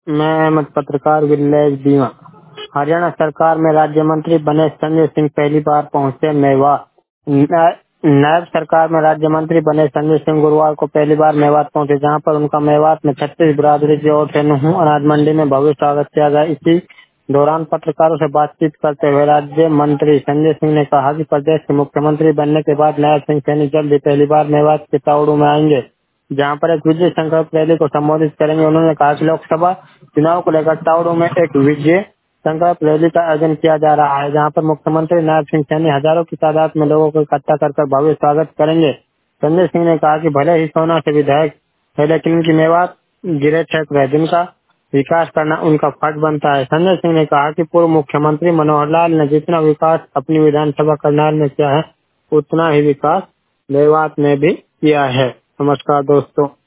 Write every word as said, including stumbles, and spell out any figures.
मैं अहमद पत्रकार विलेज दीवा। हरियाणा सरकार में राज्य मंत्री बने संजय सिंह पहली बार पहुंचे मेवात। ना- नायब सरकार में राज्य मंत्री बने संजय सिंह गुरुवार को पहली बार मेवात पहुंचे, जहां पर उनका मेवात में छत्तीस बिरादरी की ओर से नुहू अनाज मंडी में भव्य स्वागत किया गया। इसी दौरान पत्रकारों से बातचीत करते हुए राज्य मंत्री संजय सिंह ने कहा कि प्रदेश के मुख्यमंत्री बनने के बाद नायब सिंह सैनी जल्द ही पहली बार मेवात के तावड़ू में आएंगे, जहां पर एक विजय संकल्प रैली को संबोधित करेंगे। उन्होंने कहा कि लोकसभा चुनाव को लेकर तावड़ू में एक विजय संकल्प रैली का आयोजन किया जा रहा है, जहां पर मुख्यमंत्री नायब सिंह सैनी हजारों की तादाद में लोगों को इकट्ठा कर कर भव्य स्वागत करेंगे। संजय सिंह ने कहा कि भले ही सोना से विधायक है, लेकिन उनकी मेवात गिरे क्षेत्र है, जिनका विकास करना उनका फर्ज बनता है। संजय सिंह ने कहा कि पूर्व मुख्यमंत्री मनोहर लाल ने जितना विकास अपनी विधानसभा करनाल में किया है, उतना ही विकास मेवात में भी किया है। नमस्कार दोस्तों।